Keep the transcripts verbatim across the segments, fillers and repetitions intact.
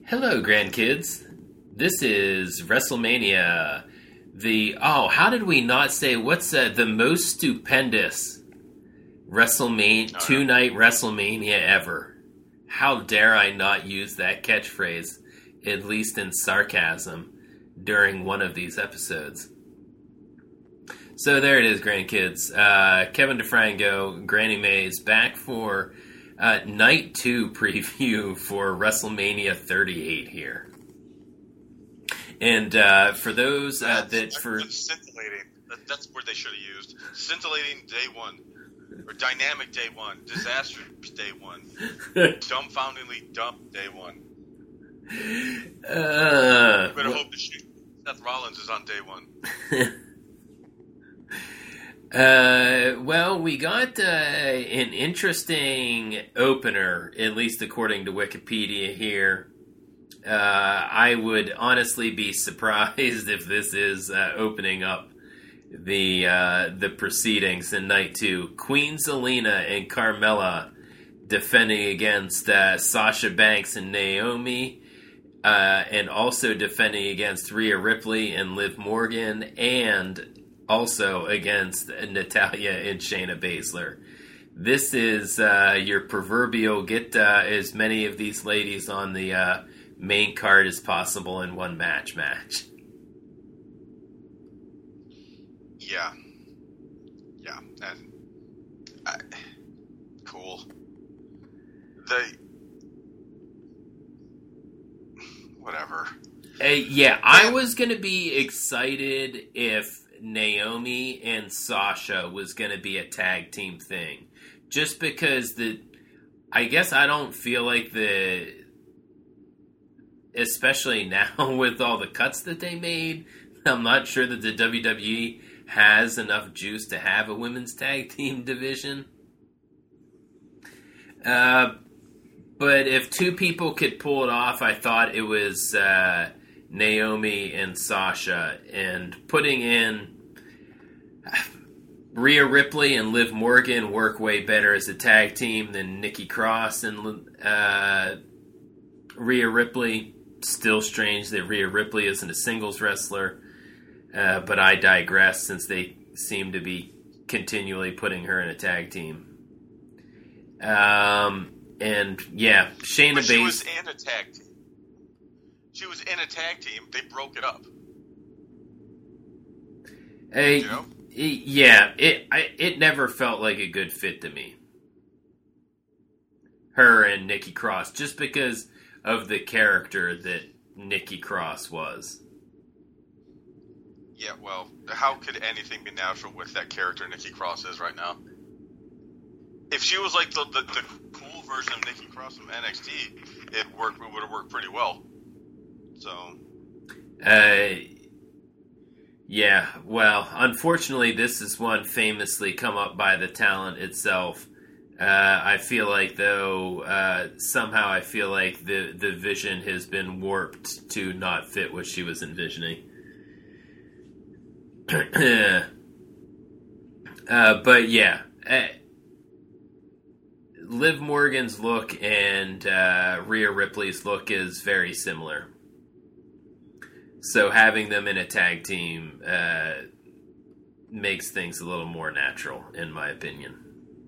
Hello, grandkids. This is WrestleMania. The oh, how did we not say what's uh, the most stupendous WrestleMania Oh, two yeah. night WrestleMania ever? How dare I not use that catchphrase, at least in sarcasm, during one of these episodes? So there it is, grandkids. Uh, Kevin DeFranco, Granny Mays, back for uh, night two preview for WrestleMania thirty-eight here. And uh, for those uh, that That's for scintillating. That, that's where they should have used scintillating day one, or dynamic day one, disastrous day one, dumbfoundingly dumb day one. uh, You better hope the shit Seth Rollins is on day one. Uh, well, we got uh, an interesting opener, at least according to Wikipedia here. Uh, I would honestly be surprised if this is uh, opening up the uh, the proceedings in night two. Queen Zelina and Carmella defending against uh, Sasha Banks and Naomi, uh, and also defending against Rhea Ripley and Liv Morgan, and also against Natalya and Shayna Baszler. This is uh, your proverbial get uh, as many of these ladies on the uh, main card as possible in one match match. Yeah, yeah, and I, cool. They whatever. Uh, yeah, I was going to be excited if Naomi and Sasha was going to be a tag team thing. Just because the... I guess I don't feel like the... Especially now with all the cuts that they made, I'm not sure that the W W E has enough juice to have a women's tag team division. Uh, but if two people could pull it off, I thought it was... Uh, Naomi and Sasha, and putting in Rhea Ripley and Liv Morgan work way better as a tag team than Nikki Cross and uh, Rhea Ripley. Still strange that Rhea Ripley isn't a singles wrestler, uh, but I digress since they seem to be continually putting her in a tag team. Um, and yeah, Shayna But she Baszler was in a tag team. She was in a tag team. They broke it up. Uh, You know? Yeah, it I, it never felt like a good fit to me. Her and Nikki Cross, just because of the character that Nikki Cross was. Yeah, well, how could anything be natural with that character Nikki Cross is right now? If she was like the, the, the cool version of Nikki Cross from N X T, it worked. It would have worked pretty well. So, Uh, yeah, well, unfortunately, this is one famously come up by the talent itself. Uh, I feel like, though, uh, somehow I feel like the, the vision has been warped to not fit what she was envisioning. uh, but, yeah. Uh, Liv Morgan's look and uh, Rhea Ripley's look is very similar. So having them in a tag team uh, makes things a little more natural, in my opinion.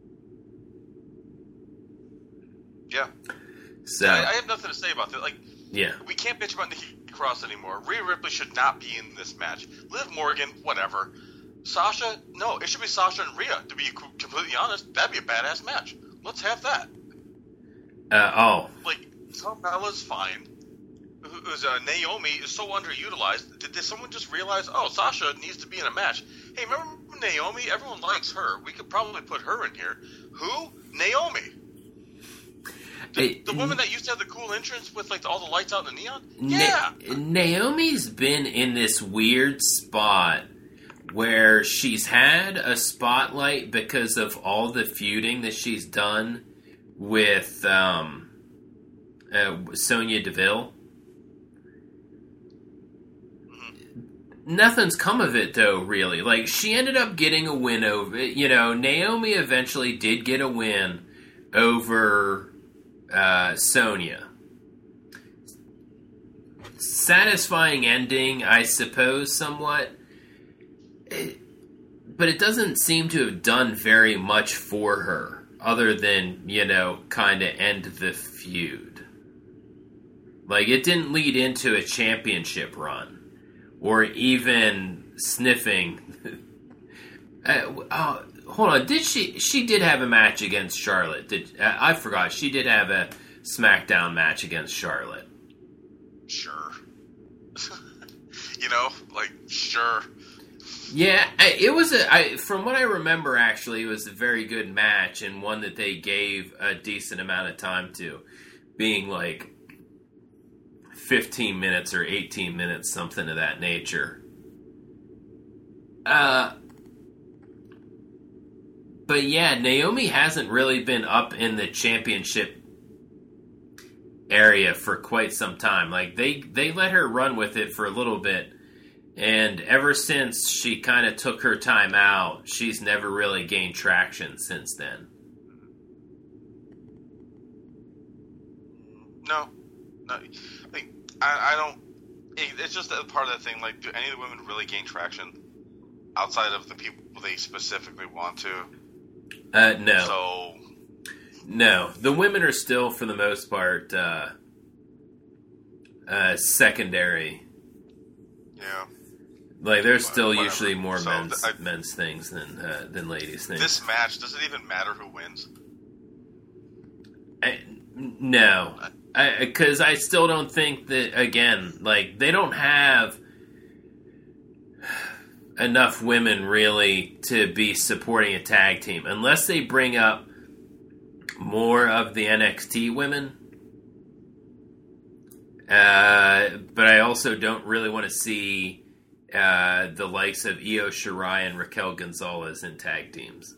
yeah. So, I, I have nothing to say about that. Like, yeah. we can't bitch about Nikki Cross anymore. Rhea Ripley should not be in this match. Liv Morgan, whatever. Sasha, no, it should be Sasha and Rhea. To be completely honest, that'd be a badass match. Let's have that. Uh, oh. Like, Carmella's fine. Who's uh, Naomi is so underutilized. Did, did someone just realize, oh, Sasha needs to be in a match? Hey, remember Naomi? Everyone likes her. We could probably put her in here. Who? Naomi. The, Hey, the woman that used to have the cool entrance with like all the lights out in the neon? Na- Yeah. Naomi's been in this weird spot where she's had a spotlight because of all the feuding that she's done with um, uh, Sonya Deville. Nothing's come of it, though, really. Like, she ended up getting a win over... You know, Naomi eventually did get a win over uh, Sonya. satisfying ending, I suppose, somewhat. It, but it doesn't seem to have done very much for her, other than, you know, kind of end the feud. Like, it didn't lead into a championship run, or even sniffing. uh, uh, hold on, did she? She did have a match against Charlotte. Did uh, I forgot? She did have a SmackDown match against Charlotte. Sure. You know, like, sure. Yeah, I, it was a. I, from what I remember, actually, it was a very good match and one that they gave a decent amount of time to, being like fifteen minutes or eighteen minutes, something of that nature. Uh, but yeah, Naomi hasn't really been up in the championship area for quite some time. Like, they they let her run with it for a little bit. And ever since she kind of took her time out, she's never really gained traction since then. No. No. Like, I, I don't... It's just a part of that thing. Like, do any of the women really gain traction outside of the people they specifically want to? Uh, no. So... No. The women are still, for the most part, uh, uh, secondary. Yeah. Like, there's still Whatever. usually more So, men's I, men's things than uh, than ladies' things. This match, does it even matter who wins? I, no. Because I, I still don't think that, again, like, they don't have enough women, really, to be supporting a tag team. Unless they bring up more of the N X T women. Uh, but I also don't really want to see uh, the likes of Io Shirai and Raquel Gonzalez in tag teams.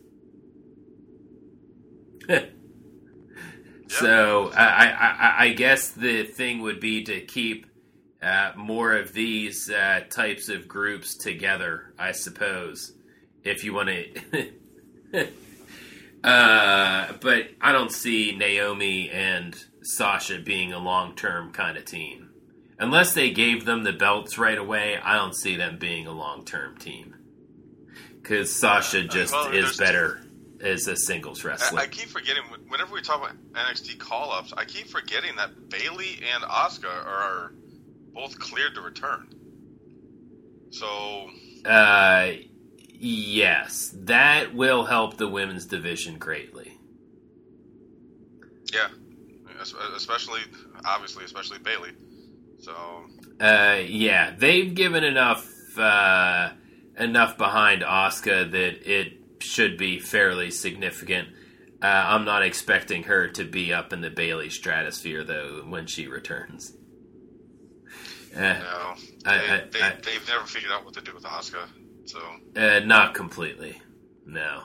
So I, I, I guess the thing would be to keep uh, more of these uh, types of groups together, I suppose, if you want to. uh, but I don't see Naomi and Sasha being a long-term kind of team. Unless they gave them the belts right away, I don't see them being a long-term team. Because Sasha just well, is better as a singles wrestler. I, I keep forgetting, whenever we talk about N X T call-ups, I keep forgetting that Bayley and Asuka are both cleared to return. So... Uh, yes. That will help the women's division greatly. Yeah. Especially, obviously, especially Bayley. So, uh, yeah, they've given enough uh, enough behind Asuka that it should be fairly significant. Uh, I'm not expecting her to be up in the Bayley stratosphere though when she returns. Uh, no, they, I, I, they, I, they've never figured out what to do with Asuka. So, uh, not completely. No.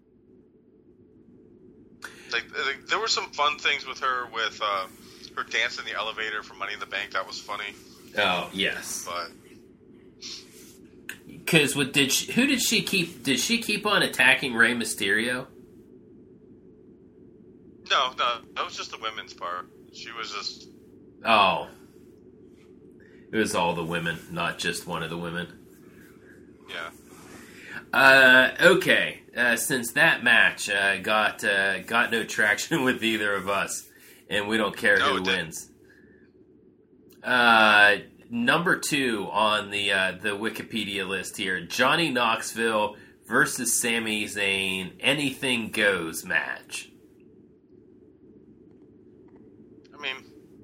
Like, like, there were some fun things with her, with uh, her dance in the elevator for Money in the Bank. That was funny. Oh yes. But because what did she, who did she keep? Did she keep on attacking Rey Mysterio? no, no, that was just the women's part. She was just Oh, it was all the women, not just one of the women. yeah. Uh, okay. Uh, since that match uh, got uh, got no traction with either of us, and we don't care No, who it didn't. wins. Uh, number two on the uh, the Wikipedia list here: Johnny Knoxville versus Sami Zayn. Anything goes match. I mean,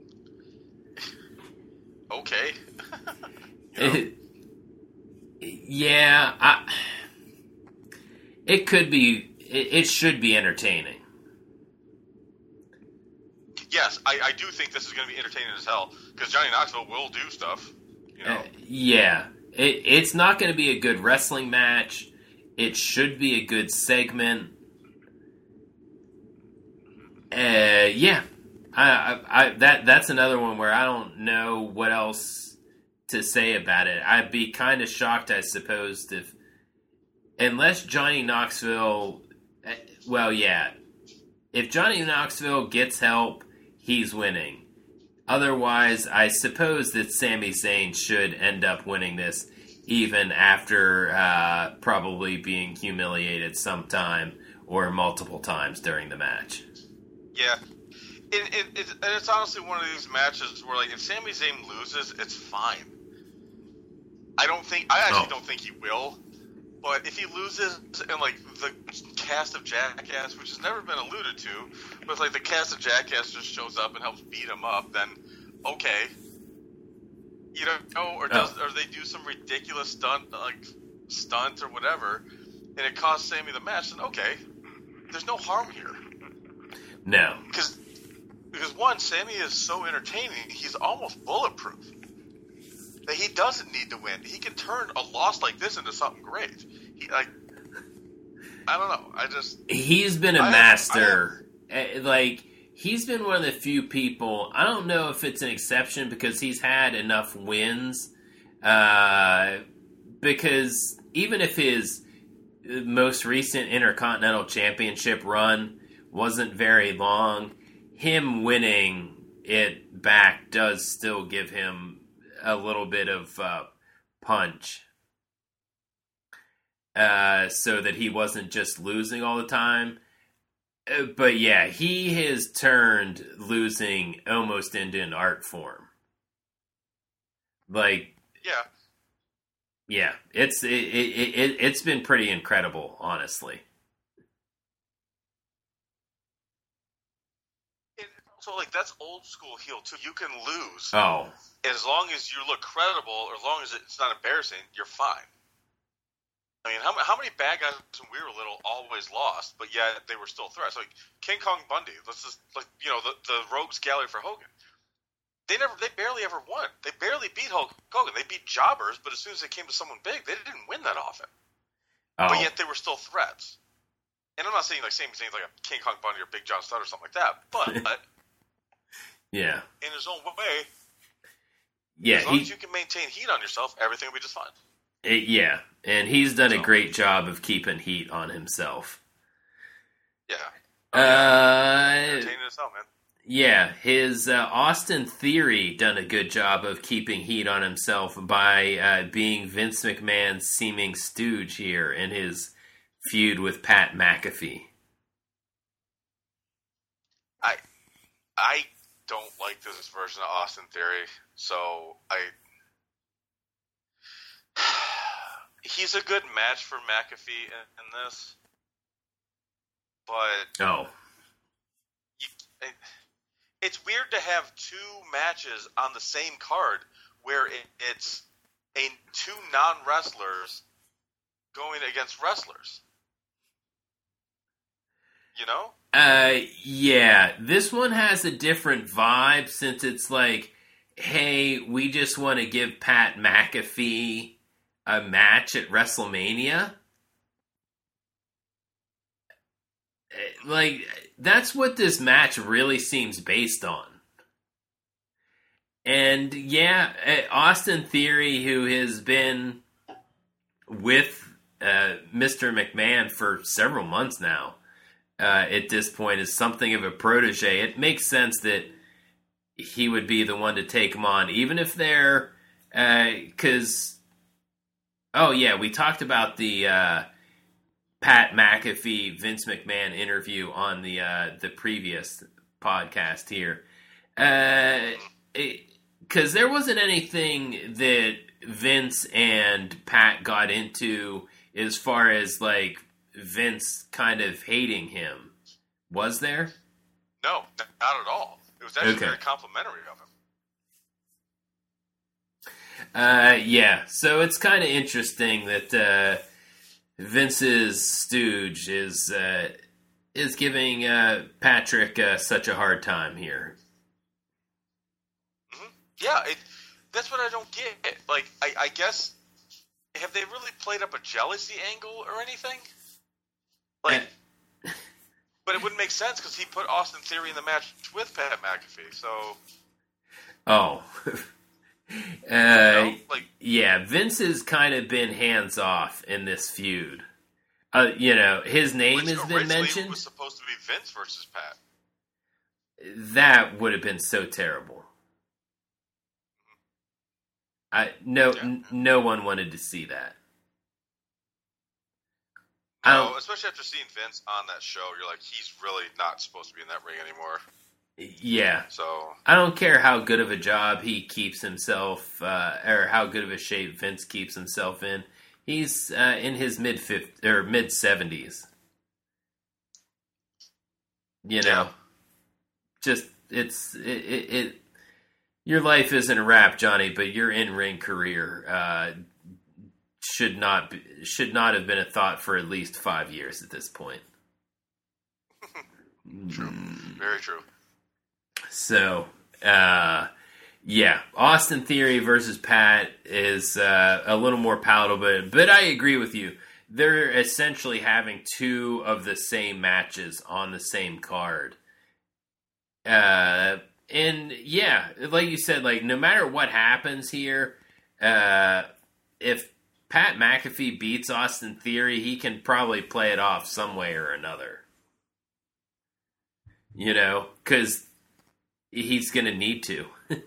okay. It, yeah, I, it could be. It, it should be entertaining. Yes, I, I do think this is going to be entertaining as hell, because Johnny Knoxville will do stuff, you know. Uh, yeah, it, it's not going to be a good wrestling match. It should be a good segment. Uh, yeah, I, I, I, that that's another one where I don't know what else to say about it. I'd be kind of shocked, I suppose, if unless Johnny Knoxville. Well, yeah, if Johnny Knoxville gets help, he's winning. Otherwise, I suppose that Sami Zayn should end up winning this, even after uh, probably being humiliated sometime or multiple times during the match. Yeah. It, it, it, and it's honestly one of these matches where, like, if Sami Zayn loses, it's fine. I don't think, I actually oh. don't think he will. But if he loses and, like, the cast of Jackass, which has never been alluded to, but, like, the cast of Jackass just shows up and helps beat him up, then, okay. You know, or does, oh. or they do some ridiculous stunt, like, stunt or whatever, and it costs Sami the match, then okay. There's no harm here. No. Because, because one, Sami is so entertaining, he's almost bulletproof. That he doesn't need to win. He can turn a loss like this into something great. He, like, I don't know. I just he's been a I master. Have, have, like he's been one of the few people. I don't know if it's an exception because he's had enough wins. Uh, because even if his most recent Intercontinental Championship run wasn't very long, him winning it back does still give him a little bit of uh, punch, uh, so that he wasn't just losing all the time. Uh, but yeah, he has turned losing almost into an art form. Like, yeah, yeah, it's it, it, it it's been pretty incredible, honestly. So, like, that's old school heel, too. You can lose. Oh. As long as you look credible, or as long as it's not embarrassing, you're fine. I mean, how, how many bad guys when we were little always lost, but yet they were still threats? Like, King Kong Bundy, let's just, like, you know, the, the Rogues Gallery for Hogan. They never, they barely ever won. They barely beat Hulk Hogan. They beat jobbers, but as soon as they came to someone big, they didn't win that often. Oh. But yet they were still threats. And I'm not saying, like, same thing like a King Kong Bundy or Big John Studd or something like that, but... Yeah. In his own way, yeah, as long he, as you can maintain heat on yourself, everything will be just fine. It, yeah, and he's done so. a great job of keeping heat on himself. Yeah. Uh, Entertaining as hell, man. Yeah, his uh, Austin Theory done a good job of keeping heat on himself by uh, being Vince McMahon's seeming stooge here in his feud with Pat McAfee. I, I. don't like this version of Austin Theory, so I he's a good match for McAfee in, in this, but oh, you, it's weird to have two matches on the same card where it, it's a two non-wrestlers going against wrestlers. You know? Uh, yeah. This one has a different vibe since it's like, hey, we just want to give Pat McAfee a match at WrestleMania. Like, that's what this match really seems based on. And, yeah, Austin Theory, who has been with uh, Mister McMahon for several months now, Uh, at this point, is something of a protege. It makes sense that he would be the one to take him on, even if they're, because, uh, oh yeah, we talked about the uh, Pat McAfee Vince McMahon interview on the uh, the previous podcast here, because uh, there wasn't anything that Vince and Pat got into as far as like Vince kind of hating him. Was there? No, not at all. It was actually okay. very complimentary of him. Uh, yeah, so it's kind of interesting that uh, Vince's stooge is uh, is giving uh, Patrick uh, such a hard time here. Mm-hmm. Yeah, it, that's what I don't get. Like, I, I guess, have they really played up a jealousy angle or anything? Like, uh, but it wouldn't make sense because he put Austin Theory in the match with Pat McAfee, so... Oh. uh, you know, like, yeah, Vince has kind of been hands-off in this feud. Uh, you know, his name has been mentioned. It was supposed to be Vince versus Pat. That would have been so terrible. I no Yeah. n- no one wanted to see that. No, especially after seeing Vince on that show, you're like, he's really not supposed to be in that ring anymore. Yeah. So I don't care how good of a job he keeps himself, uh, or how good of a shape Vince keeps himself in. He's uh, in his mid fifties or mid seventies. You know, Yeah. just it's it, it, it. Your life isn't a wrap, Johnny, but your in-ring career uh, should not be, should not have been a thought for at least five years at this point. True, very true. So, uh, yeah, Austin Theory versus Pat is uh, a little more palatable, but I agree with you. They're essentially having two of the same matches on the same card. Uh, and yeah, like you said, like no matter what happens here, uh, if Pat McAfee beats Austin Theory, he can probably play it off some way or another. You know, because he's going to need to.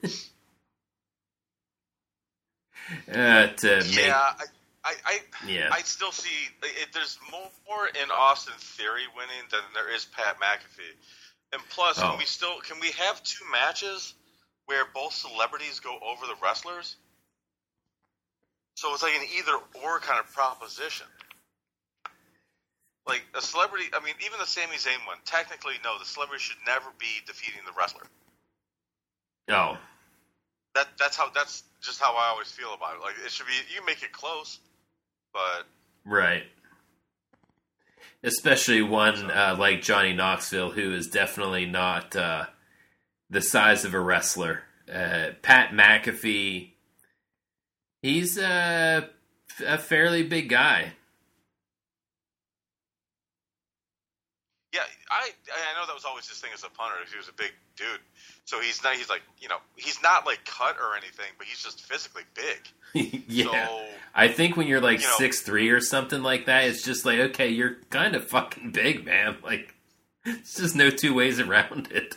uh, to make, Yeah, I, I, I, yeah. I still see it, there's more in Austin Theory winning than there is Pat McAfee. And plus, Oh. can we still can we have two matches where both celebrities go over the wrestlers? So it's like an either or kind of proposition. Like a celebrity, I mean, even the Sami Zayn one. Technically, no, the celebrity should never be defeating the wrestler. Oh. That that's how that's just how I always feel about it. Like it should be, you can make it close, but Right. Especially one uh, like Johnny Knoxville, who is definitely not uh, the size of a wrestler. Uh, Pat McAfee, he's uh, a fairly big guy. yeah, I I know that was always his thing as a punter. He was a big dude, so he's not. He's like you know he's not like cut or anything, but he's just physically big. Yeah. So, I think when you're like you know- six three or something like that, it's just like, okay, you're kind of fucking big, man. Like, it's just no two ways around it.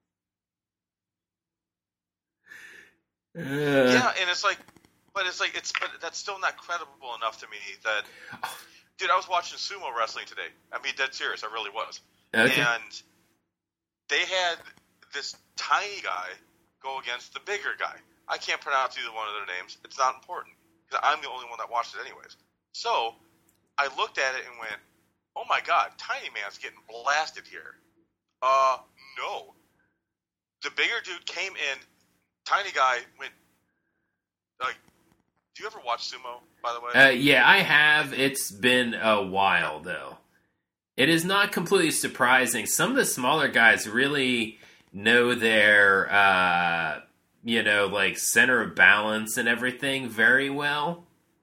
Uh, yeah, and it's like, but it's like it's but that's still not credible enough to me that. Dude, I was watching sumo wrestling today. I mean, dead serious. I really was. Okay. And they had this tiny guy go against the bigger guy. I can't pronounce either one of their names. It's not important because I'm the only one that watched it anyways. So I looked at it and went, "Oh my God, Tiny Man's getting blasted here." Uh, no. The bigger dude came in. Tiny guy went. Like, do you ever watch sumo? By the way. Uh, yeah, I have. It's been a while, though. It is not completely surprising. Some of the smaller guys really know their, uh, you know, like center of balance and everything very well.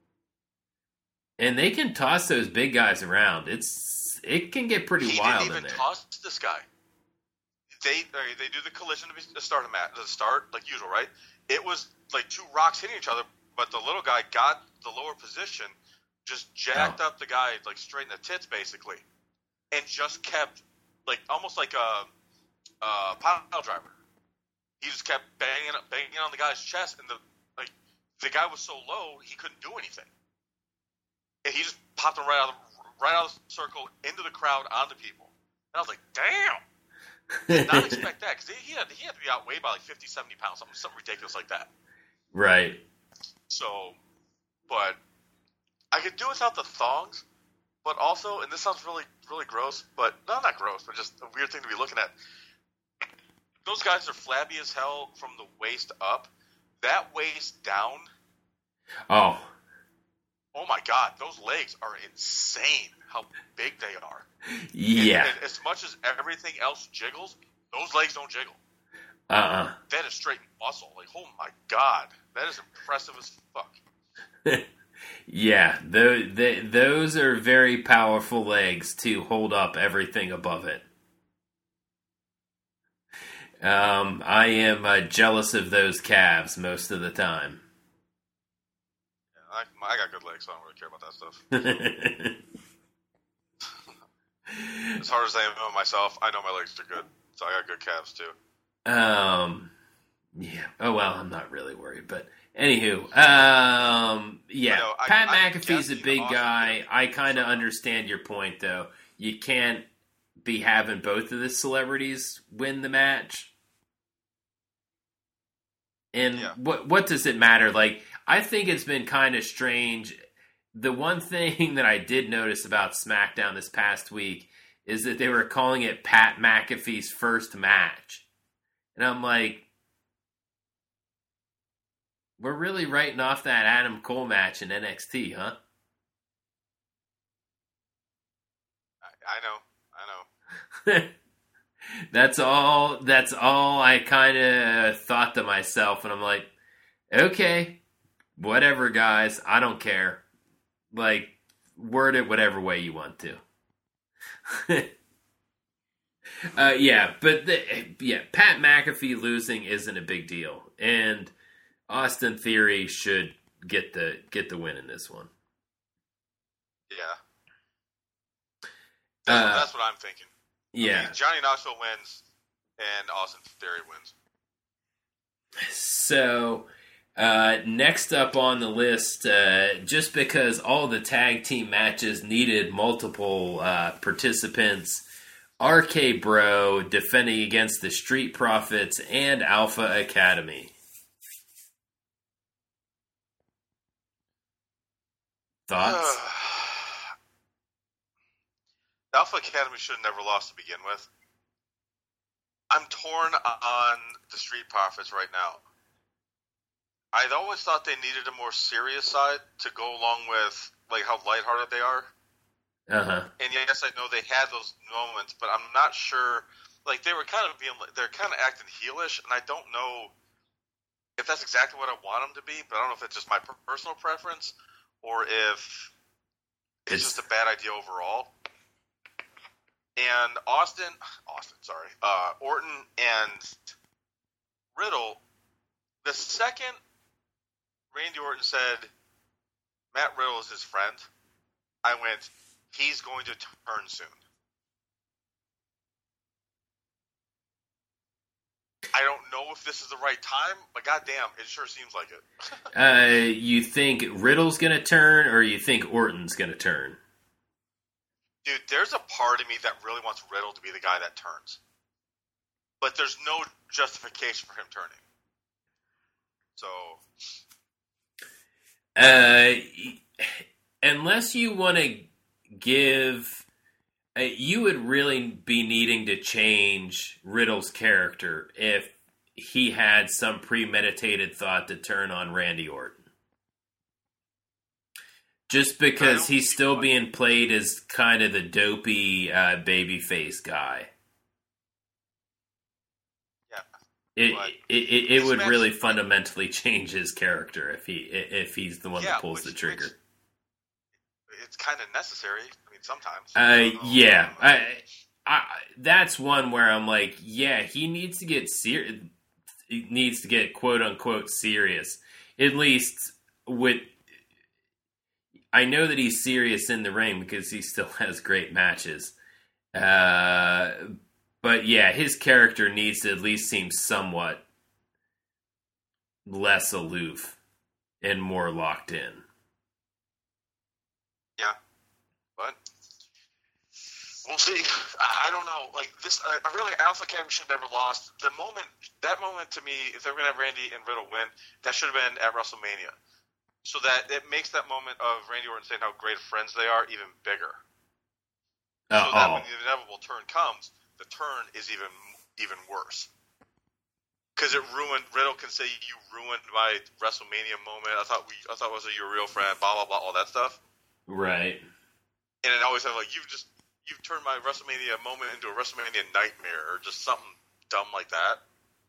And they can toss those big guys around. It's It can get pretty he wild didn't in even there. toss this guy. They uh, they do the collision to, be, to start a match, to start like usual, right? It was like two rocks hitting each other, but the little guy got the lower position, just jacked Oh. up the guy like straight in the tits, basically, and just kept like almost like a, a pile driver. He just kept banging up, banging on the guy's chest, and the like the guy was so low he couldn't do anything, and he just popped him right out of the, right out of the circle into the crowd onto people. And I was like, damn. Did not expect that because he had he had to be outweighed by like fifty, seventy pounds, something something ridiculous like that. Right. So, but I could do without the thongs, but also, and this sounds really really gross, but no, not gross, but just a weird thing to be looking at. Those guys are flabby as hell from the waist up. That waist down, Oh, oh my God, those legs are insane. How big they are. yeah. And, and as much as everything else jiggles, those legs don't jiggle. Uh-uh. That is straight muscle. Like, oh my God, that is impressive as fuck. Yeah, those, those are very powerful legs to hold up everything above it. Um, I am uh, jealous of those calves most of the time. Yeah, I, I got good legs, so I don't really care about that stuff. As hard as I am on myself, I know my legs are good, so I got good calves too. um, Yeah. Oh well, I'm not really worried, but anywho, um, yeah, know, I, Pat I'm McAfee's a guessing big Austin guy. Theory I kind of somehow. understand your point, though. You can't be having both of the celebrities win the match. And Yeah. what what does it matter? Like, I think it's been kind of strange. The one thing that I did notice about SmackDown this past week is that they were calling it Pat McAfee's first match. And I'm like, we're really writing off that Adam Cole match in N X T, huh? I, I know. I know. that's all that's all I kind of thought to myself, and I'm like, okay, whatever, guys, I don't care. Like, word it whatever way you want to. uh, yeah, but the, yeah, Pat McAfee losing isn't a big deal, and Austin Theory should get the get the win in this one. Yeah. That's, Uh, that's what I'm thinking. Yeah. I mean, Johnny Knoxville wins, and Austin Theory wins. So, uh, next up on the list, uh, just because all the tag team matches needed multiple uh, participants, R K Bro defending against the Street Profits and Alpha Academy. Thoughts? The Alpha Academy should have never lost to begin with. I'm torn on the Street Profits right now. I'd always thought they needed a more serious side to go along with like how lighthearted they are. Uh-huh. And yes, I know they had those moments, but I'm not sure. Like they were kind of being, they're kind of acting heelish, and I don't know if that's exactly what I want them to be. But I don't know if it's just my personal preference or if it's, it's just a bad idea overall. And Austin, Austin, sorry, uh, Orton and Riddle. The second Randy Orton said Matt Riddle is his friend, I went, he's going to turn soon. I don't know if this is the right time, but goddamn, it sure seems like it. uh, you think Riddle's going to turn, or you think Orton's going to turn? Dude, there's a part of me that really wants Riddle to be the guy that turns. But there's no justification for him turning. So... Uh, unless you want to give... Uh, you would really be needing to change Riddle's character if he had some premeditated thought to turn on Randy Orton. Just because he's still being played as kind of the dopey uh, babyface guy. Yeah. It it, it, it would really fundamentally change his character if he if he's the one yeah, that pulls which, the trigger. Which, it's kind of necessary. I mean, sometimes. Uh, yeah, I, I, that's one where I'm like, yeah, he needs to get serious. He needs to get quote unquote serious. At least with. I know that he's serious in the ring because he still has great matches. Uh, but yeah, his character needs to at least seem somewhat less aloof and more locked in. Yeah, but we'll see. I, I don't know. Like this, I, I really Alpha Academy should have never lost. The moment, that moment to me, if they were going to have Randy and Riddle win, that should have been at WrestleMania. So that it makes that moment of Randy Orton saying how great friends they are even bigger. Uh, so that oh. when the inevitable turn comes, the turn is even even worse. Because it ruined. Riddle can say you ruined my WrestleMania moment. I thought we, I thought was a your real friend. Blah blah blah, all that stuff. Right. And it always have like you've just you've turned my WrestleMania moment into a WrestleMania nightmare or just something dumb like that.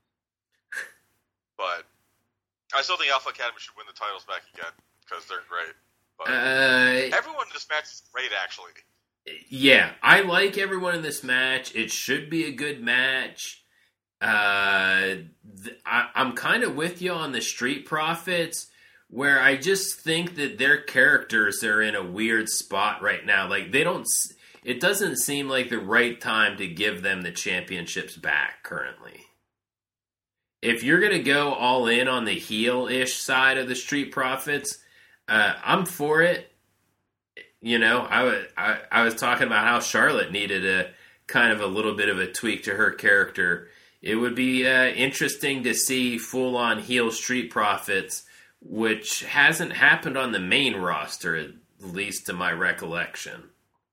But. I still think Alpha Academy should win the titles back again because they're great. But uh, everyone in this match is great, actually. Yeah, I like everyone in this match. It should be a good match. Uh, th- I, I'm kind of with you on the Street Profits, where I just think that their characters are in a weird spot right now. Like they don't. It doesn't seem like the right time to give them the championships back currently. if you're going to go all in on the heel-ish side of the Street Profits, uh, I'm for it. You know, I, w- I, I was talking about how Charlotte needed a kind of a little bit of a tweak to her character. It would be uh, interesting to see full-on heel Street Profits, which hasn't happened on the main roster, at least to my recollection.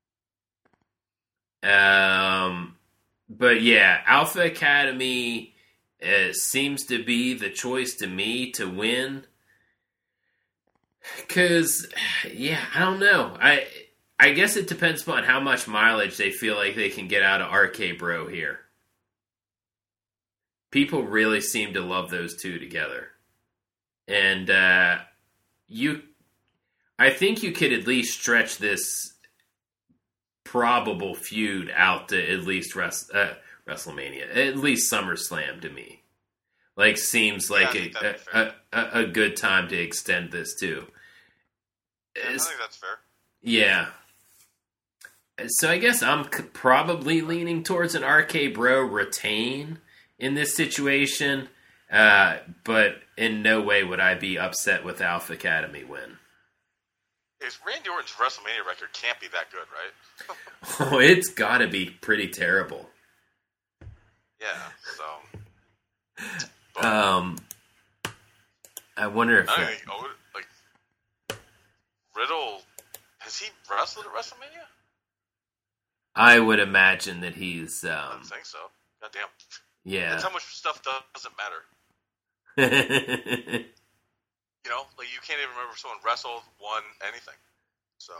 Um, but yeah, Alpha Academy uh, seems to be the choice to me to win. Because, yeah, I don't know. I I guess it depends upon how much mileage they feel like they can get out of R K Bro here. People really seem to love those two together. And uh, you, I think you could at least stretch this probable feud out to at least Res, uh, WrestleMania, at least SummerSlam to me. Like, seems like yeah, a, a, a, a good time to extend this too. Yeah, I think that's fair. Yeah. So I guess I'm c- probably leaning towards an R K Bro retain in this situation, uh, but in no way would I be upset with Alpha Academy win. Is Randy Orton's WrestleMania record can't be that good, right? Oh, it's got to be pretty terrible. Yeah, so... But, um, I wonder if... I that, think, oh, like, Riddle... Has he wrestled at WrestleMania? I would imagine that he's... Um, I don't think so. Goddamn. Yeah. That's how much stuff doesn't matter. You know, like you can't even remember if someone wrestled, won, anything. So.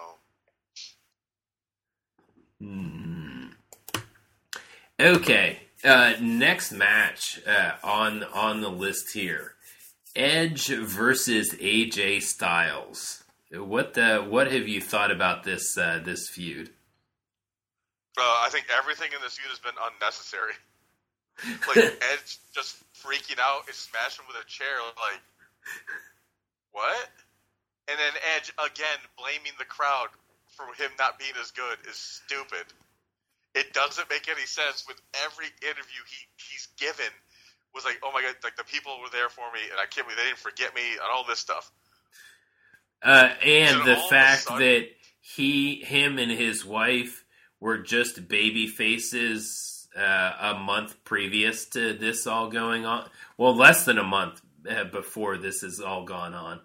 Hmm. Okay. Uh, next match uh, on on the list here: Edge versus A J Styles. What the, what have you thought about this uh, this feud? Uh, I think everything in this feud has been unnecessary. Like Edge just freaking out and smashing with a chair, like what? And then Edge again blaming the crowd for him not being as good is stupid. It doesn't make any sense. With every interview he he's given was like, oh my god, like the people were there for me, and I can't believe they didn't forget me, and all this stuff. Uh, and so the fact sudden, that he, him, and his wife were just baby faces. Uh, a month previous to this all going on. Well, less than a month uh, before this has all gone on.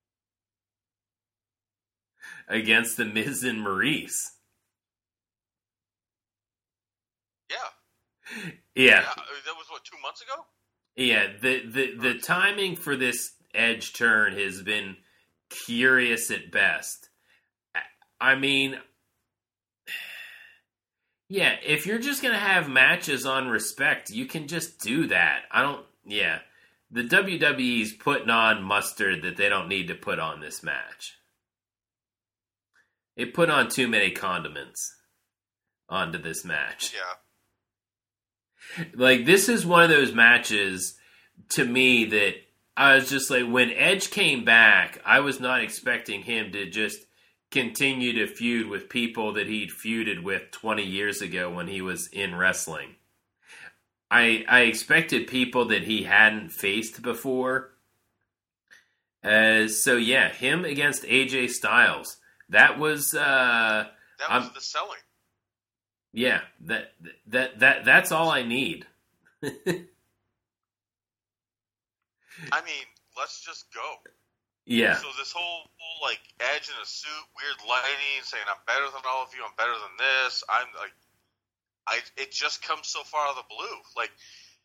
Against the Miz and Maurice. Yeah. Yeah. yeah. That was, what, two months ago? Yeah, the, the, the timing for this Edge turn has been curious at best. I mean... Yeah, if you're just going to have matches on respect, you can just do that. I don't, yeah. The W W E's putting on mustard that they don't need to put on this match. They put on too many condiments onto this match. Yeah. Like, this is one of those matches, to me, that I was just like, when Edge came back, I was not expecting him to just continue to feud with people that he'd feuded with twenty years ago when he was in wrestling. I I expected people that he hadn't faced before. Uh, so yeah, him against A J Styles. That was uh, that was I'm, the selling. Yeah, that that that that's all I need. I mean, let's just go. Yeah. So this whole, whole like Edge in a suit, weird lighting, saying I'm better than all of you, I'm better than this. I'm like, I it just comes so far out of the blue. Like,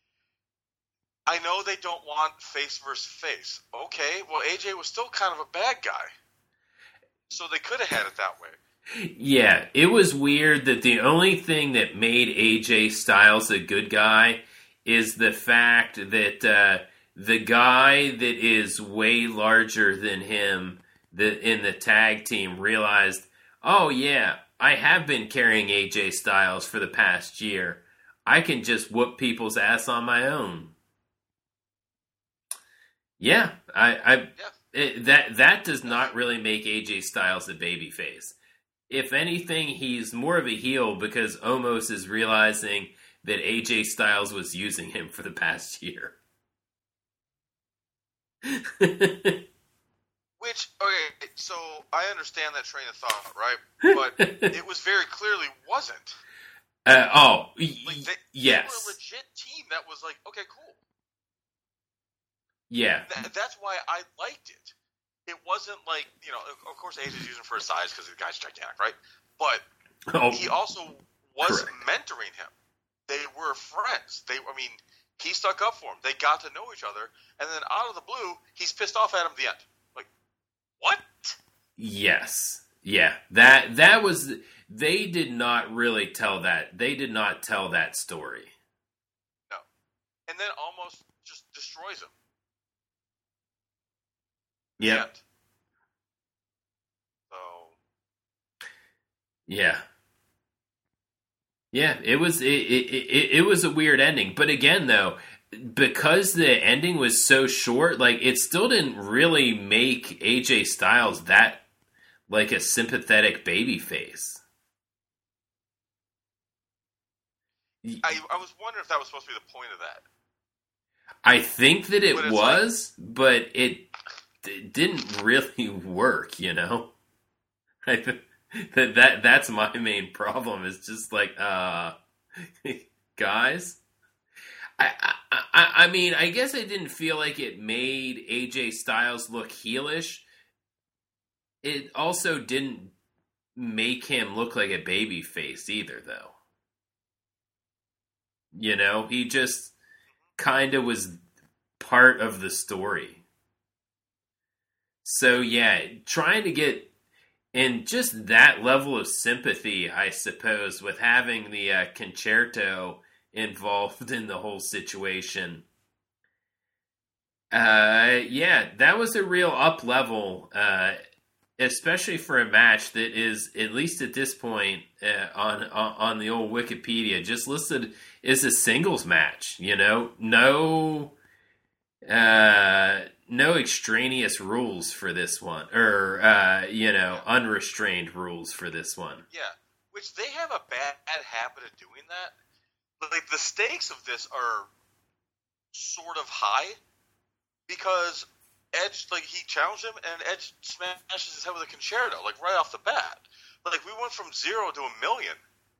I know they don't want face versus face. Okay, well A J was still kind of a bad guy, so they could have had it that way. Yeah, it was weird that the only thing that made A J Styles a good guy is the fact that. Uh, The guy that is way larger than him that in the tag team realized, oh yeah, I have been carrying A J Styles for the past year. I can just whoop people's ass on my own. Yeah, I, I yeah. It, that that does not really make A J Styles a babyface. If anything, he's more of a heel because Omos is realizing that A J Styles was using him for the past year. Which, okay, so I understand that train of thought, right? But it was very clearly wasn't. Uh, oh, like they, yes. They were a legit team that was like, okay, cool. Yeah. Th- that's why I liked it. It wasn't like, you know, of course A J's using for his size because the guy's gigantic, right? But oh, he also was correct. mentoring him. They were friends. They, I mean, he stuck up for him. They got to know each other. And then out of the blue, he's pissed off at him at the end. Like, what? Yes. Yeah. That, that was, they did not really tell that. They did not tell that story. No. And then almost just destroys him. Yeah. So. Yeah. Yeah, it was it, it it it was a weird ending, but again though, because the ending was so short, like it still didn't really make A J Styles that like a sympathetic baby face. I I was wondering if that was supposed to be the point of that. I think that it but was, like, but it, it didn't really work, you know. I th- that that that's my main problem. Is just like, uh, guys. I, I I I mean, I guess I didn't feel like it made A J Styles look heelish. It also didn't make him look like a baby face either, though. You know, he just kind of was part of the story. So yeah, trying to get in just that level of sympathy, I suppose, with having the uh, concerto involved in the whole situation. Uh, yeah, that was a real up level, uh, especially for a match that is, at least at this point, uh, on, on on the old Wikipedia, just listed as a singles match. You know, no, uh, no extraneous rules for this one, or uh, you know, unrestrained rules for this one. Yeah, which they have a bad habit of doing that. Like the stakes of this are sort of high because Edge, like he challenged him and Edge smashes his head with a concerto, like right off the bat. Like we went from zero to a million,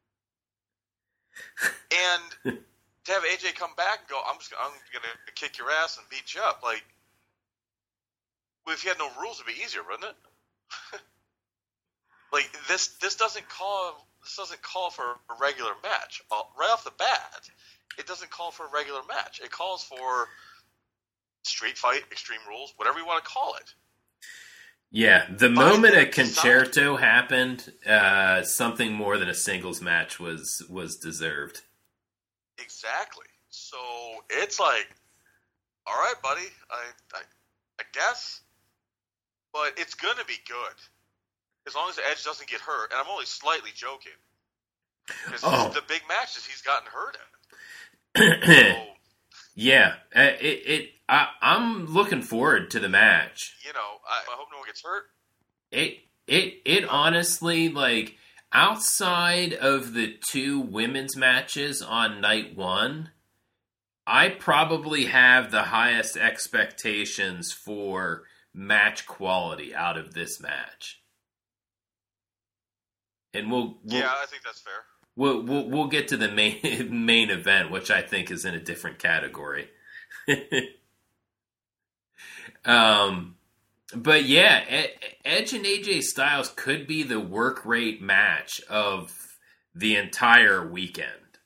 and to have A J come back and go, "I'm just, I'm gonna kick your ass and beat you up," like. Well, if you had no rules, it'd be easier, wouldn't it? Like this, this doesn't call this doesn't call for a regular match. Uh, right off the bat, it doesn't call for a regular match. It calls for street fight, extreme rules, whatever you want to call it. Yeah, the moment a concerto happened, uh, something more than a singles match was was deserved. Exactly. So it's like, all right, buddy, I, I, I guess. But it's going to be good. As long as Edge doesn't get hurt. And I'm only slightly joking. Because oh. the big matches he's gotten hurt in. So, yeah. It, it, I, I'm looking forward to the match. You know, I, I hope no one gets hurt. It, it, it honestly, like, outside of the two women's matches on night one, I probably have the highest expectations for match quality out of this match, and we'll, we'll yeah, I think that's fair. We'll, we'll we'll get to the main main event, which I think is in a different category. um, but yeah, Edge and A J Styles could be the work rate match of the entire weekend.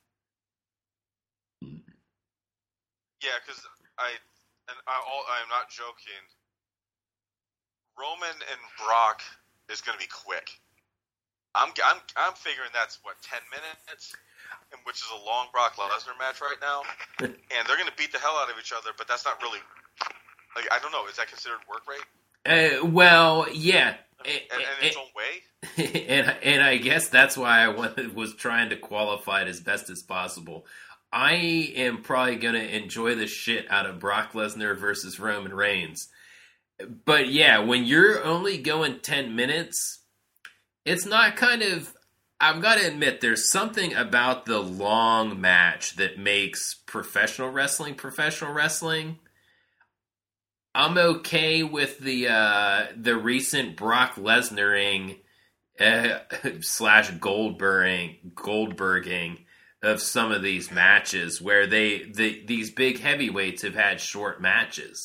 Yeah, because I and I, all, I'm not joking. Roman and Brock is going to be quick. I'm I'm I'm figuring that's what ten minutes, which is a long Brock Lesnar match right now, and they're going to beat the hell out of each other. But that's not really like I don't know. Is that considered work rate? Uh, well, yeah, I mean, and, and in its own way. And and I guess that's why I wanted, was trying to qualify it as best as possible. I am probably going to enjoy the shit out of Brock Lesnar versus Roman Reigns. But yeah, when you're only going ten minutes, it's not kind of... I've got to admit, there's something about the long match that makes professional wrestling professional wrestling. I'm okay with the uh, the recent Brock Lesnaring uh, slash Goldberging Goldberging of some of these matches where they the these big heavyweights have had short matches,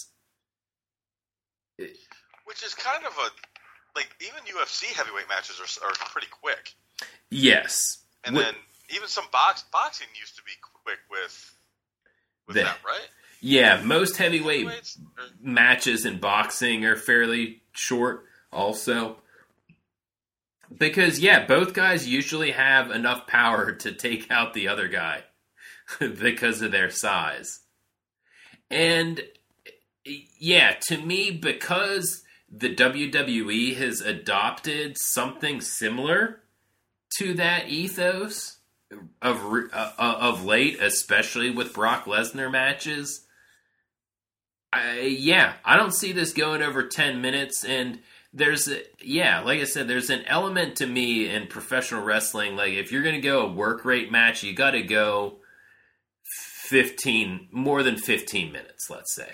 which is kind of a like even U F C heavyweight matches are are pretty quick. Yes, and Wh- then even some box boxing used to be quick with with the, that, right? Yeah, most heavyweight matches in boxing are fairly short also. Because, yeah, both guys usually have enough power to take out the other guy because of their size. And, yeah, to me, because the W W E has adopted something similar to that ethos of, uh, of late, especially with Brock Lesnar matches, I, yeah, I don't see this going over ten minutes, and there's, a, yeah, like I said, there's an element to me in professional wrestling, like, if you're going to go a work rate match, you got to go fifteen, more than fifteen minutes, let's say.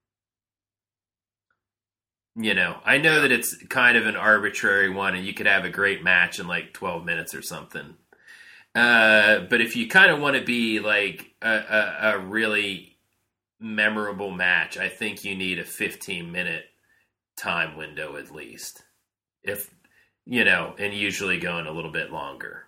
You know, I know that it's kind of an arbitrary one, and you could have a great match in, like, twelve minutes or something. Uh, but if you kind of want to be, like, a, a, a really memorable match, I think you need a fifteen minute time window at least. If, you know, and usually going a little bit longer.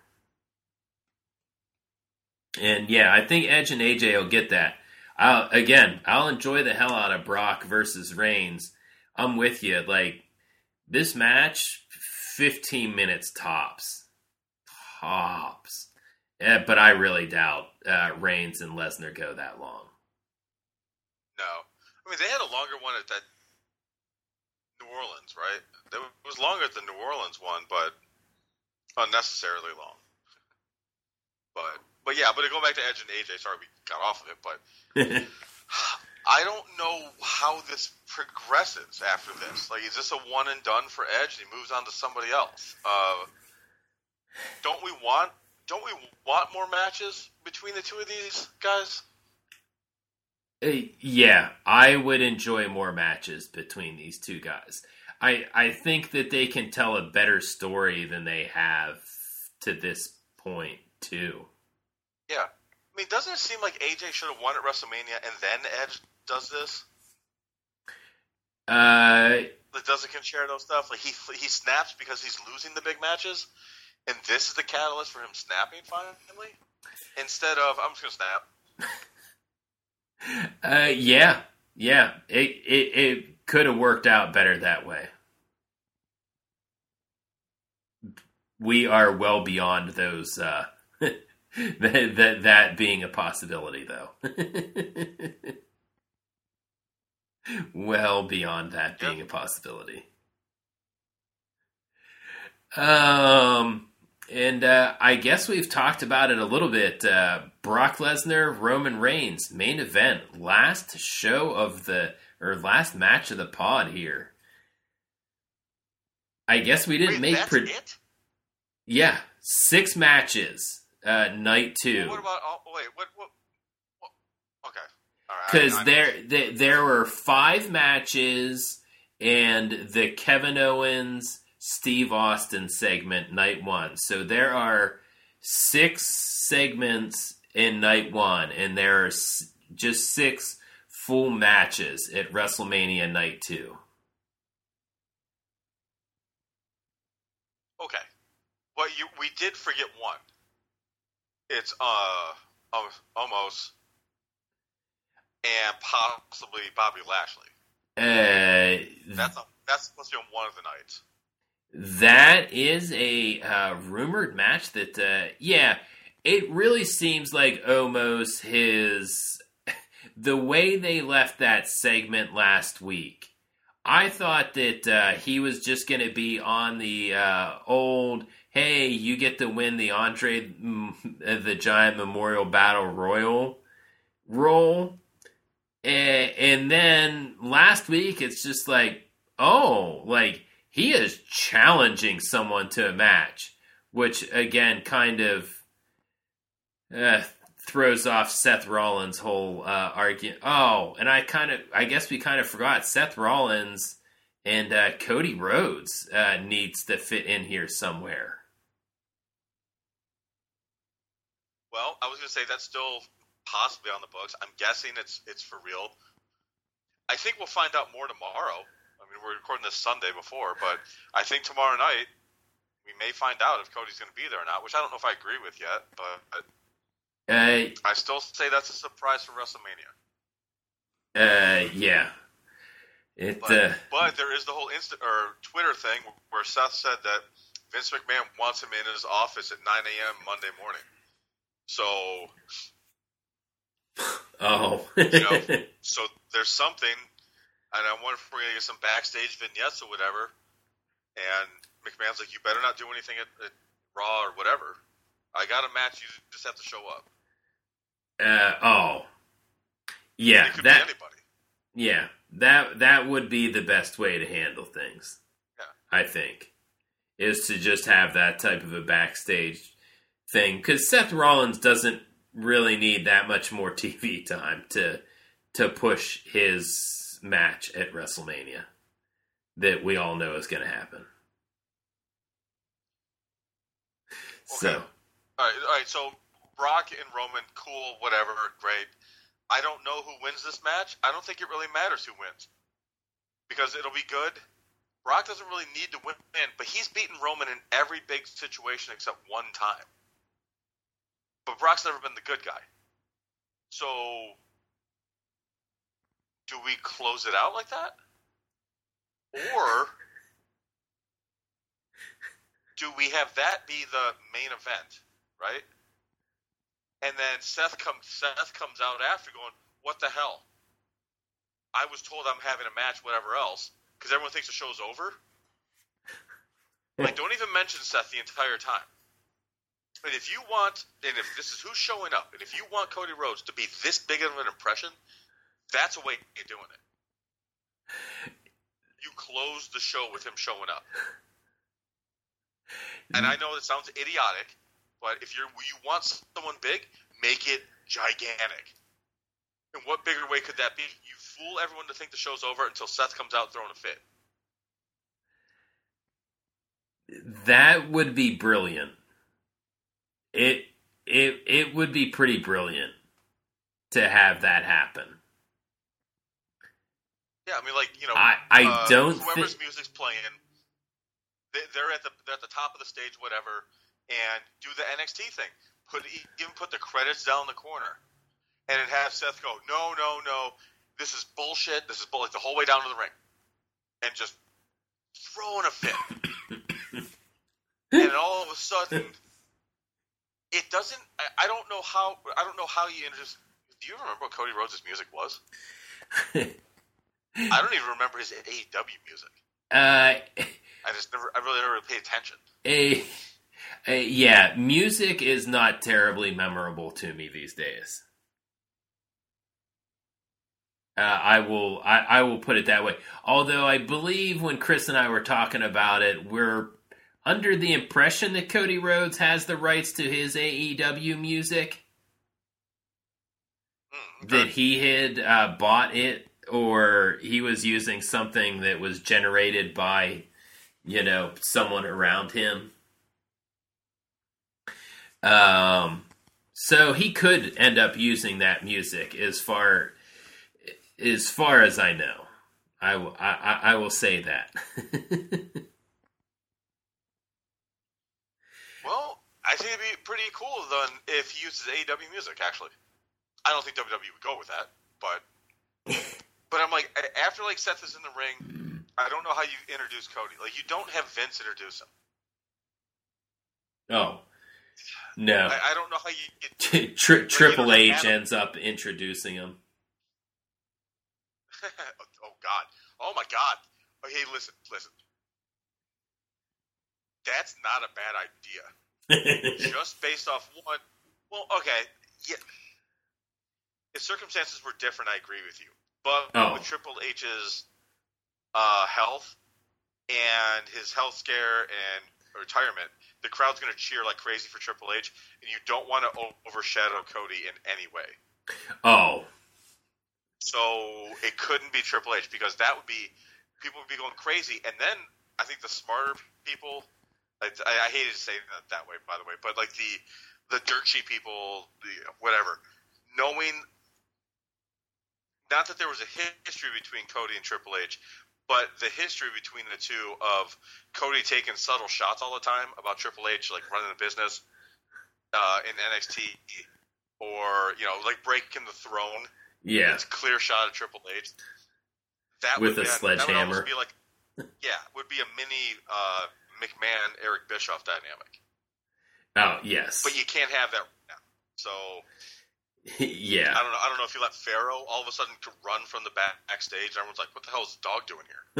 And yeah, I think Edge and A J will get that. I'll, again, I'll enjoy the hell out of Brock versus Reigns. I'm with you. Like, this match, fifteen minutes tops. Tops. Yeah, but I really doubt uh, Reigns and Lesnar go that long. No. I mean, they had a longer one at that New Orleans, right? It was longer than the New Orleans one, but unnecessarily long. But, but yeah, but to go back to Edge and A J, sorry we got off of it, but I don't know how this progresses after this. Like, is this a one and done for Edge and he moves on to somebody else? Uh, don't we want, don't we want more matches between the two of these guys? Yeah, I would enjoy more matches between these two guys. I I think that they can tell a better story than they have to this point, too. Yeah. I mean, doesn't it seem like A J should have won at WrestleMania and then Edge does this? Uh, Like, does the Concerto stuff? Like, he he snaps because he's losing the big matches, and this is the catalyst for him snapping finally? Instead of, I'm just going to snap. Uh, yeah, yeah. It it, it could have worked out better that way. We are well beyond those. Uh, that, that that being a possibility, though. Well beyond that being a possibility. Um. And uh, I guess we've talked about it a little bit. Uh, Brock Lesnar, Roman Reigns, main event, last show of the, or last match of the pod here. I guess we didn't Wait, make... that's Pre- it? Yeah, six matches, uh, night two. Well, what about, oh, wait, what, what, what okay. All right. Because there, there, there were five matches, and the Kevin Owens... Steve Austin segment night one. So there are six segments in night one, and there are just six full matches at WrestleMania night two. Okay. Well, you we did forget one. It's uh um, almost and possibly Bobby Lashley. Uh, that's a, that's supposed to be on one of the nights. That is a uh, rumored match that, uh, yeah, it really seems like Omos, his, the way they left that segment last week, I thought that uh, he was just going to be on the uh, old, hey, you get to win the Andre the Giant Memorial Battle Royal role. And, and then last week, it's just like, oh, like, he is challenging someone to a match, which, again, kind of uh, throws off Seth Rollins' whole uh, argument. Oh, and I kind of, I guess we kind of forgot Seth Rollins and uh, Cody Rhodes uh, needs to fit in here somewhere. Well, I was going to say that's still possibly on the books. I'm guessing it's it's for real. I think we'll find out more tomorrow. I mean, we're recording this Sunday before, but I think tomorrow night we may find out if Cody's going to be there or not, which I don't know if I agree with yet, but uh, I still say that's a surprise for WrestleMania. Uh, yeah. It, but, uh, but there is the whole Insta or Twitter thing where Seth said that Vince McMahon wants him in his office at nine a.m. Monday morning. So, oh, you know, so there's something, and I wonder if we're gonna get some backstage vignettes or whatever. And McMahon's like, "You better not do anything at, at Raw or whatever. I got a match. You just have to show up." Uh oh, yeah, it could that be anybody. Yeah, that that would be the best way to handle things. Yeah. I think is to just have that type of a backstage thing, because Seth Rollins doesn't really need that much more T V time to to push his match at WrestleMania that we all know is going to happen. Okay. So, all right, all right. So Brock and Roman, cool, whatever, great. I don't know who wins this match. I don't think it really matters who wins because it'll be good. Brock doesn't really need to win, but he's beaten Roman in every big situation except one time. But Brock's never been the good guy. So, do we close it out like that? Or do we have that be the main event, right? And then Seth comes Seth comes out after going, what the hell? I was told I'm having a match, whatever else, because everyone thinks the show's over. Like, don't even mention Seth the entire time. And if you want, and if this is who's showing up, and if you want Cody Rhodes to be this big of an impression, that's a way you're doing it. You close the show with him showing up. And I know it sounds idiotic, but if you're you want someone big, make it gigantic. And what bigger way could that be? You fool everyone to think the show's over until Seth comes out throwing a fit. that would be brilliant. It it it would be pretty brilliant to have that happen. Yeah, I mean, like, you know, I, I uh, don't whoever's think... music's playing, they, they're at the they're at the top of the stage, whatever, and do the N X T thing. Put even put the credits down the corner, and it has Seth go, no, no, no, this is bullshit. This is bull like the whole way down to the ring, and just throwing a fit. And all of a sudden, it doesn't. I, I don't know how. I don't know how you introduce. Do you remember what Cody Rhodes' music was? I don't even remember his A E W music. Uh, I just never. I really never paid attention. A, a, yeah, music is not terribly memorable to me these days. Uh, I will. I, I will put it that way. Although I believe when Chris and I were talking about it, we're under the impression that Cody Rhodes has the rights to his A E W music. Mm, okay. That he had uh, bought it, or he was using something that was generated by, you know, someone around him. Um, so he could end up using that music as far as far as I know. I, w- I, I will say that. Well, I think it'd be pretty cool then if he uses A E W music, actually. I don't think W W E would go with that, but but I'm like, after like Seth is in the ring, I don't know how you introduce Cody. Like, you don't have Vince introduce him. Oh. No. I, I don't know how you get... Tri- Triple H ends up introducing him. Oh, God. Oh, my God. Okay, listen, listen. That's not a bad idea. Just based off one... Well, okay, yeah. If circumstances were different, I agree with you. But oh. with Triple H's uh, health and his health scare and retirement, the crowd's going to cheer like crazy for Triple H, and you don't want to overshadow Cody in any way. Oh. So it couldn't be Triple H because that would be people would be going crazy, and then I think the smarter people. I, I hated to say that that way, by the way, but like the the dirt sheet people, the whatever, knowing not that there was a history between Cody and Triple H, but the history between the two of Cody taking subtle shots all the time about Triple H, like running the business uh, in N X T, or you know, like breaking the throne. Yeah, it's a clear shot at Triple H. That with would a be, sledgehammer. That would almost be like, yeah, would be a mini uh, McMahon Eric Bischoff dynamic. Oh yes, but you can't have that right now. So yeah, I don't know. I don't know if you let Pharaoh all of a sudden to run from the back backstage. Everyone's like, "What the hell is the dog doing here?"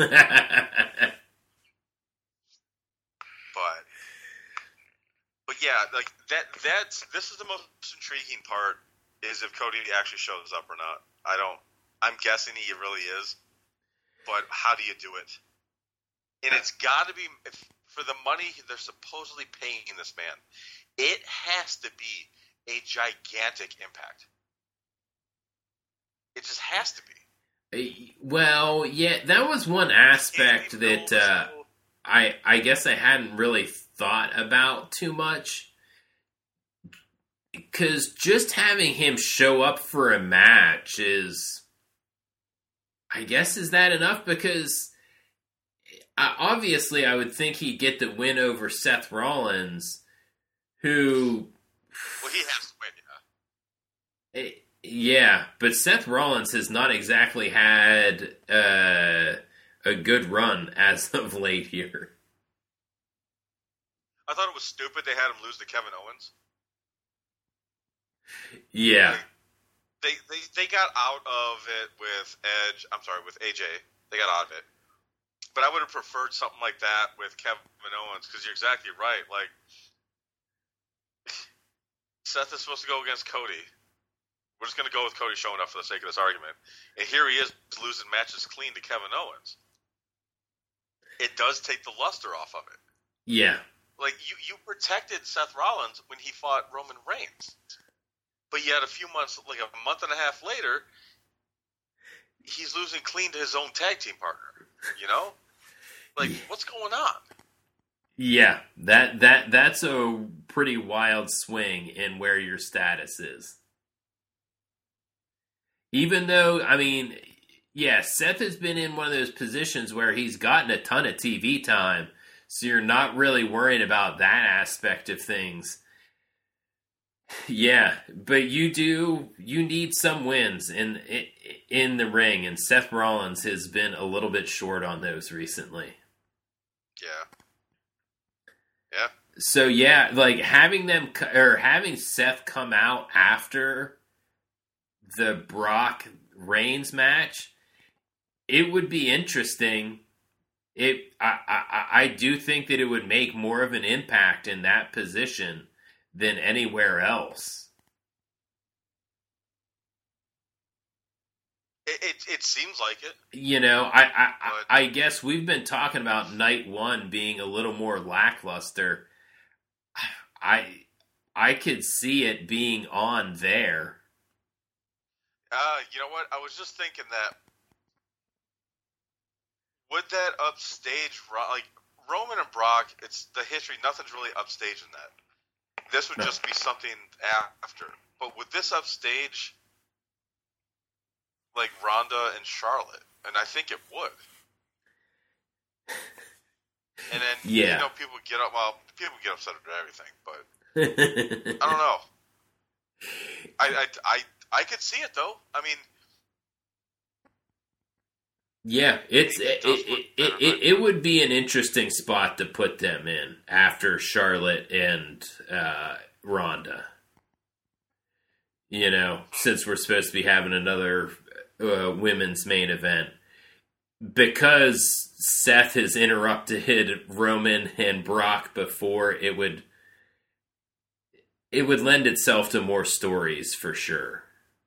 but but yeah, like that. That's this is the most intriguing part. Is if Cody actually shows up or not. I don't. I'm guessing he really is, but how do you do it? And it's got to be if, for the money they're supposedly paying this man. It has to be a gigantic impact. It just has to be. Well, yeah, that was one aspect that uh, I I guess I hadn't really thought about too much. Because just having him show up for a match is, I guess, is that enough? Because I, obviously I would think he'd get the win over Seth Rollins, who... Well, he has to win, yeah. Yeah, but Seth Rollins has not exactly had uh, a good run as of late here. I thought it was stupid they had him lose to Kevin Owens. Yeah. They, they they got out of it with Edge. I'm sorry, with A J. They got out of it. But I would have preferred something like that with Kevin Owens because you're exactly right. Like, Seth is supposed to go against Cody. We're just going to go with Cody showing up for the sake of this argument. And here he is losing matches clean to Kevin Owens. It does take the luster off of it. Yeah. Like, you, you protected Seth Rollins when he fought Roman Reigns. But yet a few months, like a month and a half later, he's losing clean to his own tag team partner. You know? Like, what's going on? Yeah, that that that's a pretty wild swing in where your status is. Even though, I mean, yeah, Seth has been in one of those positions where he's gotten a ton of T V time, so you're not really worried about that aspect of things. Yeah, but you do, you need some wins in in the ring, and Seth Rollins has been a little bit short on those recently. Yeah. Yeah. So yeah, like having them or having Seth come out after the Brock Reigns match, it would be interesting. It I, I I do think that it would make more of an impact in that position than anywhere else. It, it it seems like it. You know, I I, but, I guess we've been talking about night one being a little more lackluster. I I could see it being on there. Uh, you know what? I was just thinking that would that upstage like Roman and Brock? It's the history. Nothing's really upstage in that. This would just be something after. But would this upstage like Ronda and Charlotte? And I think it would. And then, yeah. you know, people get up, well, people get upset at everything, but I don't know. I, I, I, I could see it, though. I mean, yeah, it's it it, it, it, it, it would be an interesting spot to put them in after Charlotte and uh, Ronda. You know, since we're supposed to be having another uh, women's main event. Because Seth has interrupted Roman and Brock before, it would it would lend itself to more stories for sure.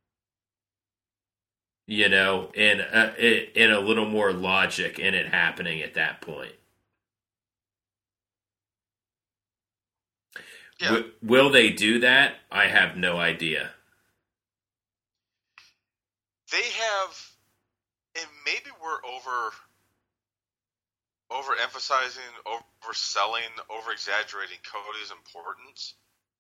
You know, and uh, and a little more logic in it happening at that point. Yeah. W- will they do that? I have no idea. They have, and maybe we're over, overemphasizing, overselling, over-exaggerating Cody's importance.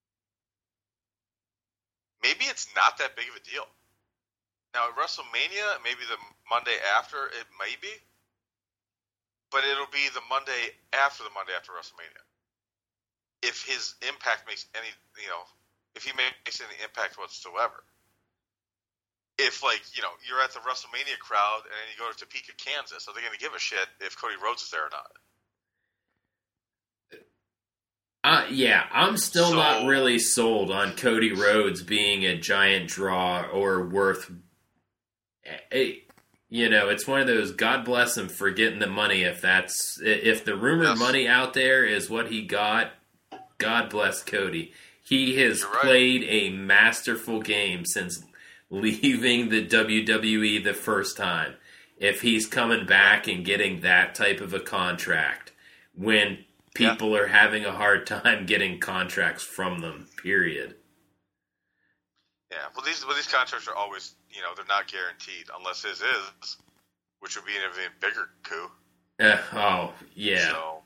Maybe it's not that big of a deal. Now, at WrestleMania, maybe the Monday after, it may be. But it'll be the Monday after the Monday after WrestleMania. If his impact makes any, you know, if he makes any impact whatsoever. If, like, you know, you're at the WrestleMania crowd and you go to Topeka, Kansas, are they going to give a shit if Cody Rhodes is there or not? Uh, yeah, I'm still So- not really sold on Cody Rhodes being a giant draw or worth. eh, You know, it's one of those. God bless him for getting the money. If that's if the rumored Yes. money out there is what he got, God bless Cody. He has You're right. played a masterful game since leaving the W W E the first time. If he's coming back and getting that type of a contract when people are having a hard time getting contracts from them, period. Yeah, well, these well, these contracts are always, you know, they're not guaranteed unless his is, which would be an even bigger coup. Uh, oh, yeah. So,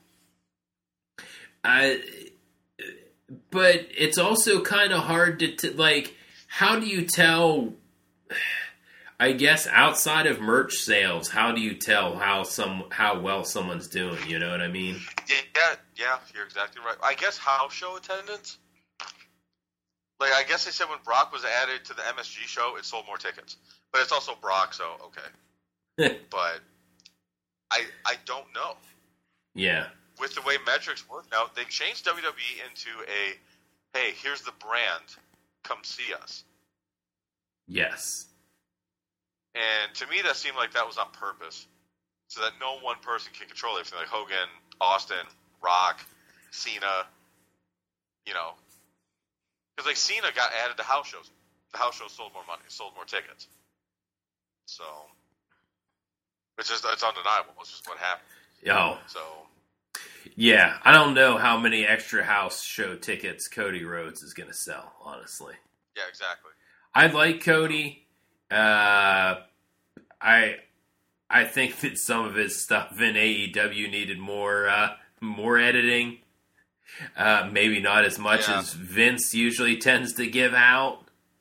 I, but it's also kind of hard to, t- like, how do you tell, I guess, outside of merch sales, how do you tell how some how well someone's doing, you know what I mean? yeah, yeah, yeah, you're exactly right. I guess house show attendance. Like, I guess they said when Brock was added to the M S G show, it sold more tickets. But it's also Brock, so okay. But I I don't know. Yeah. With the way metrics work now, they've changed W W E into a, hey, here's the brand, come see us. Yes. And to me, that seemed like that was on purpose, so that no one person can control everything. Like Hogan, Austin, Rock, Cena, you know. Because, like, Cena got added to house shows. The house shows sold more money, sold more tickets. So, it's just, it's undeniable. It's just what happened. Oh. So, Yeah, I don't know how many extra house show tickets Cody Rhodes is going to sell, honestly. yeah, exactly. I like Cody. Uh, I I think that some of his stuff in A E W needed more uh, more editing. Uh, maybe not as much Yeah. as Vince usually tends to give out.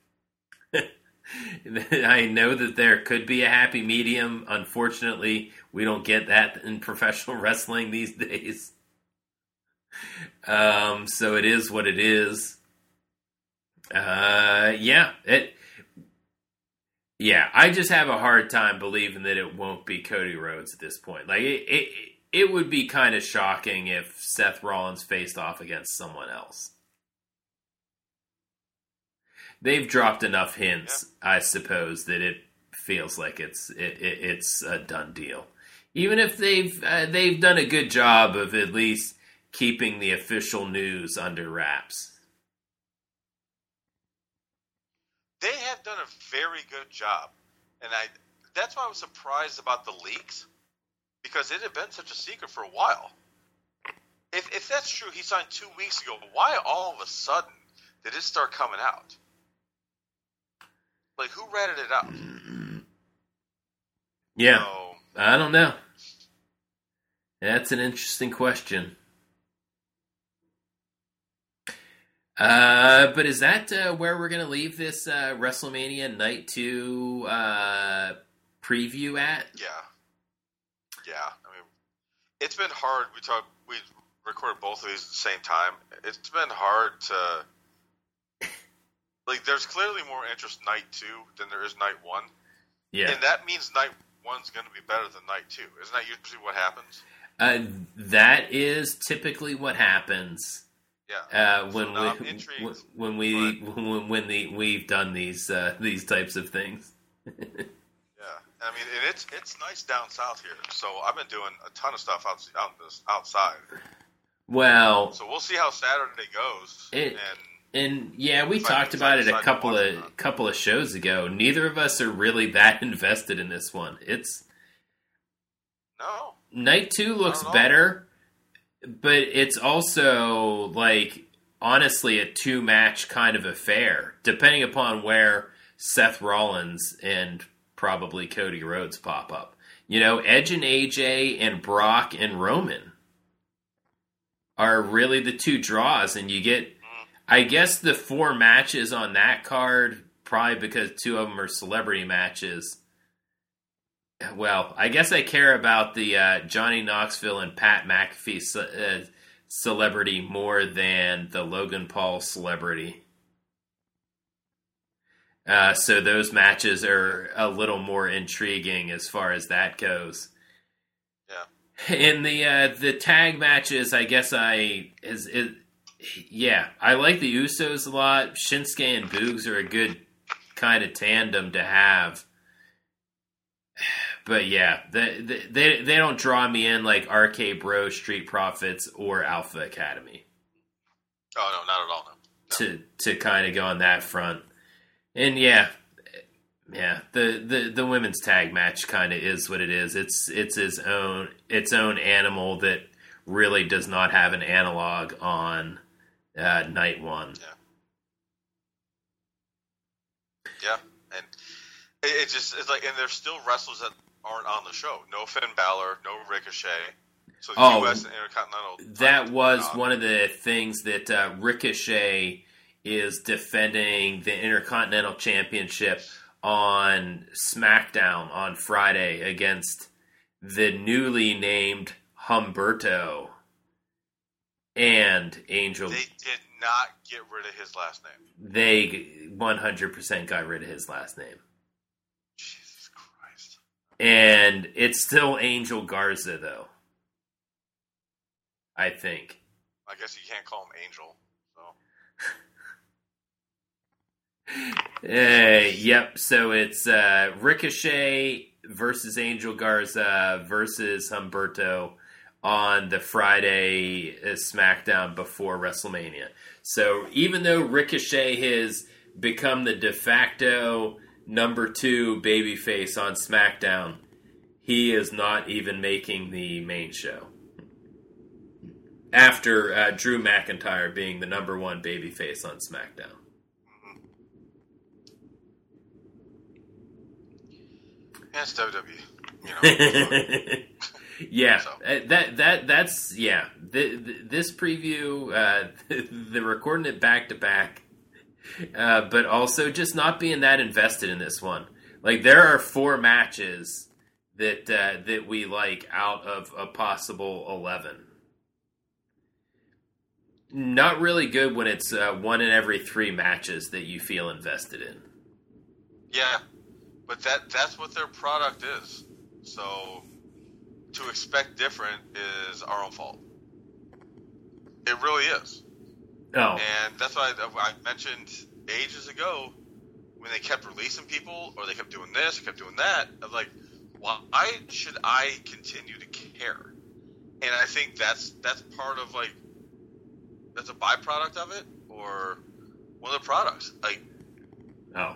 I know that there could be a happy medium. Unfortunately, we don't get that in professional wrestling these days. Um, so it is what it is. Uh, yeah, it. Yeah, I just have a hard time believing that it won't be Cody Rhodes at this point. Like it, it, it would be kind of shocking if Seth Rollins faced off against someone else. They've dropped enough hints, yeah. I suppose, that it feels like it's it, it, it's a done deal. Even if they've uh, they've done a good job of at least keeping the official news under wraps. They have done a very good job, and I that's why I was surprised about the leaks, because it had been such a secret for a while. If if that's true, he signed two weeks ago. Why all of a sudden did it start coming out? Like, who ratted it out? Yeah, so, I don't know. That's an interesting question. Uh, but is that uh, where we're going to leave this uh, WrestleMania Night two uh, preview at? Yeah. Yeah. I mean, it's been hard. We talk. We recorded both of these at the same time. It's been hard to... Like, there's clearly more interest night two than there is night one. Yeah. And that means night one's going to be better than night two. Isn't that usually what happens? Uh, that is typically what happens. Yeah. Uh, when so now I'm we intrigued, when we but, when, when the we've done these uh, these types of things. yeah. I mean, and it's it's nice down south here. So I've been doing a ton of stuff out, out outside. Well, so we'll see how Saturday goes. It, and And yeah, we If I talked can about it decide a to couple watch of it or not. couple of shows ago. Neither of us are really that invested in this one. It's no. night two looks I don't know. better, but it's also like honestly a two-match kind of affair, depending upon where Seth Rollins and probably Cody Rhodes pop up. You know, Edge and A J and Brock and Roman are really the two draws, and you get, I guess, the four matches on that card, probably because two of them are celebrity matches. Well, I guess I care about the uh, Johnny Knoxville and Pat McAfee ce- uh, celebrity more than the Logan Paul celebrity. Uh, so those matches are a little more intriguing as far as that goes. Yeah. In the uh, the tag matches, I guess I is it. Yeah, I like the Usos a lot. Shinsuke and Boogs are a good kind of tandem to have. But yeah, they, they they don't draw me in like R K Bro, Street Profits, or Alpha Academy. Oh no, not at all. No. To to kind of go on that front, and yeah, yeah, the, the, the women's tag match kind of is what it is. It's it's its own its own animal that really does not have an analog on uh, night one. Yeah. Yeah, and it, it just it's like, and there's still wrestlers that aren't on the show. No Finn Balor, no Ricochet. So the Oh, U S and Intercontinental. That was one of the things that uh, Ricochet is defending the Intercontinental Championship on SmackDown on Friday against the newly named Humberto and Angel. They did not get rid of his last name. They one hundred percent got rid of his last name. Jesus Christ. And it's still Angel Garza, though. I think. I guess you can't call him Angel. So. Uh, yep, so it's uh, Ricochet versus Angel Garza versus Humberto on the Friday uh, SmackDown before WrestleMania. So even though Ricochet has become the de facto number two babyface on SmackDown, he is not even making the main show. After uh, Drew McIntyre being the number one babyface on SmackDown. Yeah, it's W W E. You know, yeah, so. uh, that that that's yeah. The, the, this preview, uh, the recording it back to back, uh, but also just not being that invested in this one. Like there are four matches that uh, that we like out of a possible eleven. Not really good when it's uh, one in every three matches that you feel invested in. Yeah, but that that's what their product is. So to expect different is our own fault. It really is. Oh. And that's why I, I mentioned ages ago when they kept releasing people or they kept doing this, kept doing that. I was like, why should I continue to care? And I think that's that's part of like that's a byproduct of it, or one of the products. Like, oh,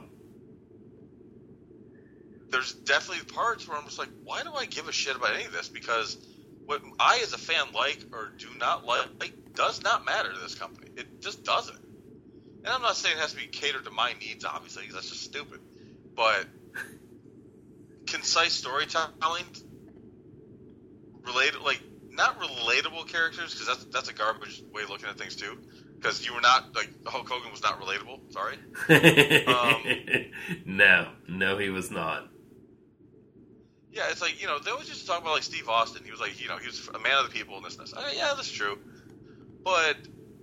there's definitely parts where I'm just like, why do I give a shit about any of this? Because what I, as a fan, like or do not like, like does not matter to this company. It just doesn't. And I'm not saying it has to be catered to my needs, obviously, because that's just stupid. But concise storytelling, related, like. Not relatable characters, because that's that's a garbage way of looking at things too. Because you were not like Hulk Hogan was not relatable. Sorry. um, no, no, he was not. Yeah, it's like, you know, they always used to talk about like Steve Austin. He was like, you know, he was a man of the people and this and this. Uh, yeah, that's true. But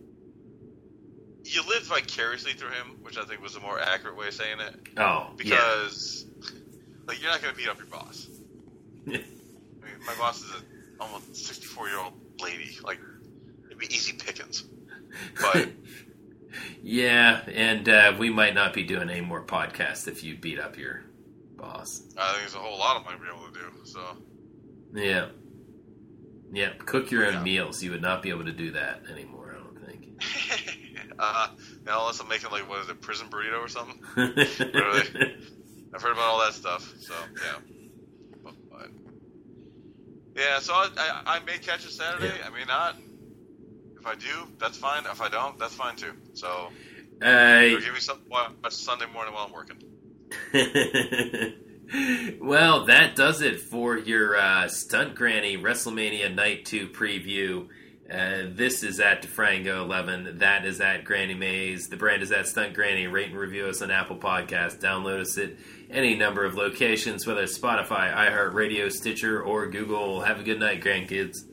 you lived vicariously through him, which I think was a more accurate way of saying it. Oh, because yeah. Like you're not going to beat up your boss. I mean, my boss is a almost sixty-four-year-old lady. Like, it'd be easy pickings. But yeah, and uh, we might not be doing any more podcasts if you beat up your boss. I think there's a whole lot of might be able to do. So yeah, yeah. Cook your own yeah. meals. You would not be able to do that anymore. I don't think. uh, now unless I'm making like what is it, prison burrito or something. Really? I've heard about all that stuff. So yeah. Yeah, so I, I, I may catch it Saturday. Yeah. I may not. If I do, that's fine. If I don't, that's fine too. So, uh, give me something to watch Sunday morning while I'm working. Well, that does it for your uh, Stunt Granny WrestleMania Night two preview. Uh, this is at DeFrango eleven. That is at Granny Mays. The brand is at Stunt Granny. Rate and review us on Apple Podcasts. Download us at any number of locations, whether it's Spotify, iHeartRadio, Stitcher, or Google. Have a good night, grandkids.